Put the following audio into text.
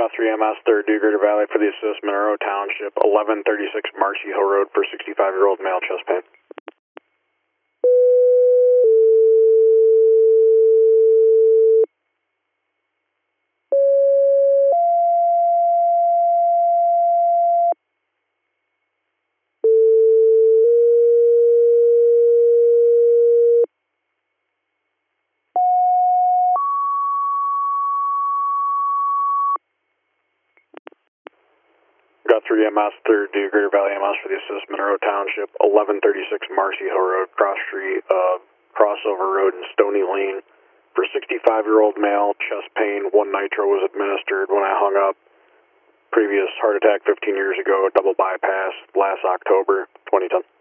Got 3MS, 3rd due Greater Valley for the assist, Monroe Township, 1136 Marcy Hill Road for 65-year-old male, chest pain. Got 3MS, 3rd due Greater Valley MS for the assist, Monroe Township, 1136 Marcy Hill Road, cross street, crossover road in Stony Lane for 65-year-old male, chest pain, 1 nitro was administered when I hung up. Previous heart attack 15 years ago, double bypass last October 2010.